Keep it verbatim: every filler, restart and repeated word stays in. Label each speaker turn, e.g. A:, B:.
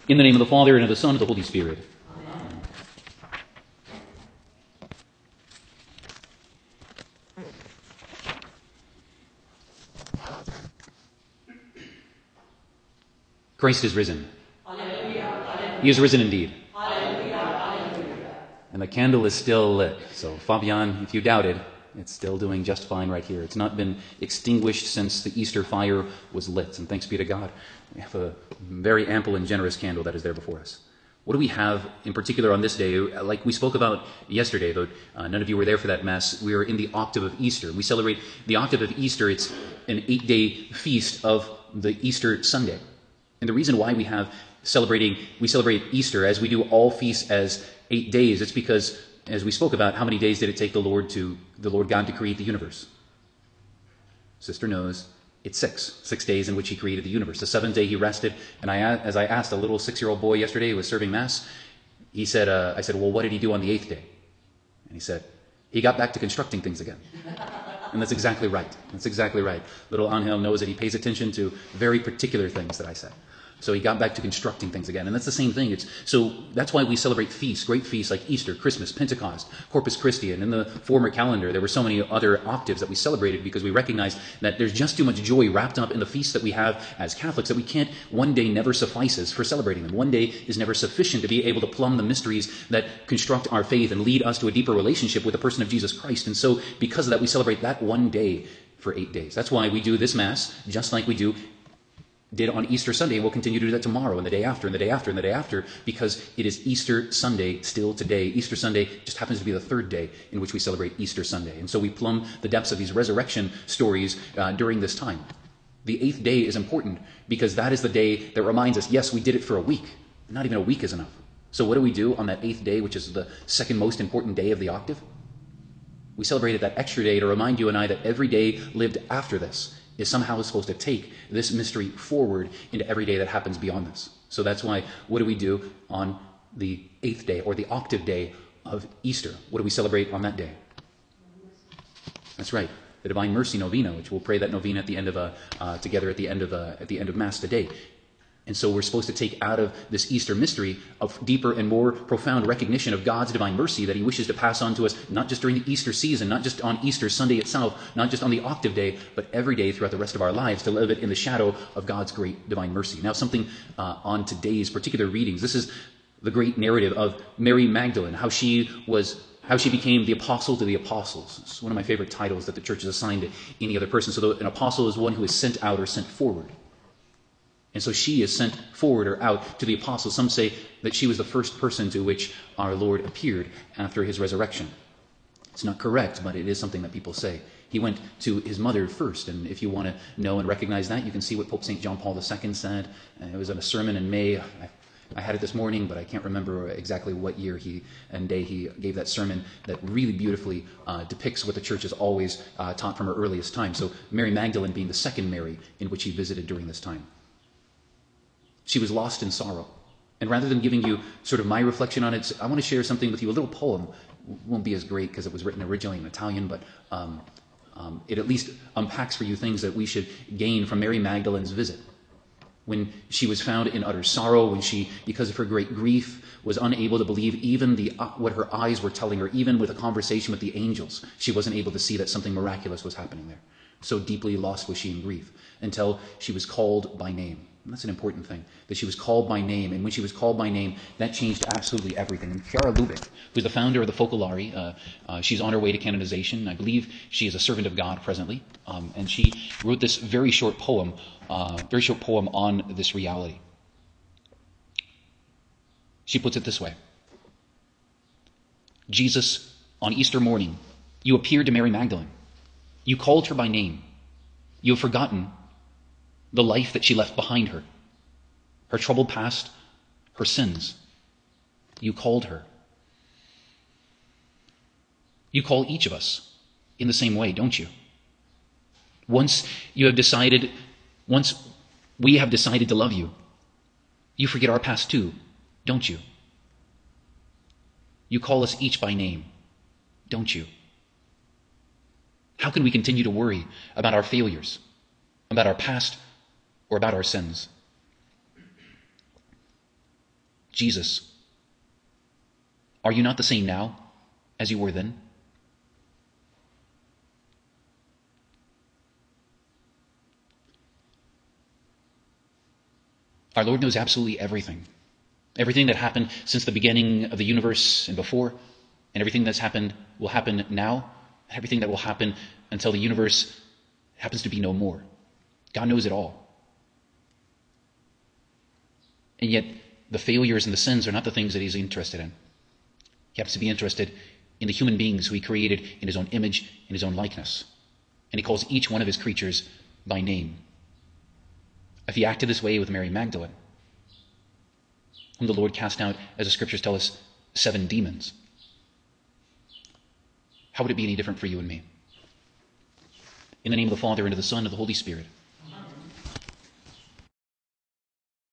A: In the name of the Father, and of the Son, and of the Holy Spirit.
B: Amen.
A: Christ is risen.
B: Hallelujah. Hallelujah.
A: He is risen indeed.
B: Hallelujah. Hallelujah.
A: And the candle is still lit. So, Fabian, if you doubted, it's still doing just fine right here. It's not been extinguished since the Easter fire was lit. And thanks be to God, we have a very ample and generous candle that is there before us. What do we have in particular on this day? Like we spoke about yesterday, though uh, none of you were there for that Mass, we are in the octave of Easter. We celebrate the octave of Easter. It's an eight-day feast of the Easter Sunday. And the reason why we have celebrating, we celebrate Easter as we do all feasts as eight days, it's because, as we spoke about, how many days did it take the Lord to, the Lord God to create the universe? Sister knows it's six. Six days in which he created the universe. The seventh day he rested. And I, as I asked a little six-year-old boy yesterday who was serving Mass, he said, uh, I said, well, what did he do on the eighth day? And he said, he got back to constructing things again. And that's exactly right. That's exactly right. Little Angel knows that he pays attention to very particular things that I say. So he got back to constructing things again. And that's the same thing. It's so that's why we celebrate feasts, great feasts like Easter, Christmas, Pentecost, Corpus Christi. And in the former calendar, there were so many other octaves that we celebrated because we recognized that there's just too much joy wrapped up in the feasts that we have as Catholics that we can't, one day never suffices for celebrating them. One day is never sufficient to be able to plumb the mysteries that construct our faith and lead us to a deeper relationship with the person of Jesus Christ. And so because of that, we celebrate that one day for eight days. That's why we do this Mass just like we do did on Easter Sunday, and we'll continue to do that tomorrow and the day after and the day after and the day after, because it is Easter Sunday still today. Easter Sunday just happens to be the third day in which we celebrate Easter Sunday. And so we plumb the depths of these resurrection stories uh, during this time. The eighth day is important because that is the day that reminds us, yes, we did it for a week. Not even a week is enough. So what do we do on that eighth day, which is the second most important day of the octave? We celebrated that extra day to remind you and I that every day lived after this is somehow supposed to take this mystery forward into every day that happens beyond this. So that's why, what do we do on the eighth day, or the octave day of Easter? What do we celebrate on that day? That's right, the Divine Mercy Novena, which we'll pray that novena at the end of a, uh, together at the end of a, at the end of Mass today. And so we're supposed to take out of this Easter mystery a deeper and more profound recognition of God's divine mercy that he wishes to pass on to us, not just during the Easter season, not just on Easter Sunday itself, not just on the octave day, but every day throughout the rest of our lives, to live it in the shadow of God's great divine mercy. Now, something uh, on today's particular readings. This is the great narrative of Mary Magdalene, how she was how she became the apostle to the apostles. It's one of my favorite titles that the church has assigned to any other person. So an apostle is one who is sent out or sent forward. And so she is sent forward or out to the apostles. Some say that she was the first person to which our Lord appeared after his resurrection. It's not correct, but it is something that people say. He went to his mother first, and if you want to know and recognize that, you can see what Pope Saint John Paul the Second said. And it was in a sermon in May. I, I had it this morning, but I can't remember exactly what year he and day he gave that sermon that really beautifully uh, depicts what the church has always uh, taught from her earliest time. So Mary Magdalene being the second Mary in which he visited during this time. She was lost in sorrow. And rather than giving you sort of my reflection on it, I want to share something with you, a little poem. It won't be as great because it was written originally in Italian, but um, um, it at least unpacks for you things that we should gain from Mary Magdalene's visit. When she was found in utter sorrow, when she, because of her great grief, was unable to believe even the uh, what her eyes were telling her, even with a conversation with the angels, she wasn't able to see that something miraculous was happening there. So deeply lost was she in grief, until she was called by name. And that's an important thing, that she was called by name. And when she was called by name, that changed absolutely everything. And Chiara Lubick, who's the founder of the Focolari, uh, uh, she's on her way to canonization. I believe she is a servant of God presently. Um, and she wrote this very short poem, uh, very short poem on this reality. She puts it this way. Jesus, on Easter morning, you appeared to Mary Magdalene. You called her by name. You have forgotten the life that she left behind her, her troubled past, her sins. You called her. You call each of us in the same way, don't you? Once you have decided, once we have decided to love you, you forget our past too, don't you? You call us each by name, don't you? How can we continue to worry about our failures, about our past, or about our sins? Jesus, are you not the same now as you were then? Our Lord knows absolutely everything. Everything that happened since the beginning of the universe and before, and everything that's happened will happen now, and everything that will happen until the universe happens to be no more. God knows it all. And yet, the failures and the sins are not the things that he's interested in. He happens to be interested in the human beings who he created in his own image, in his own likeness. And he calls each one of his creatures by name. If he acted this way with Mary Magdalene, whom the Lord cast out, as the scriptures tell us, seven demons, how would it be any different for you and me? In the name of the Father, and of the Son, and of the Holy Spirit.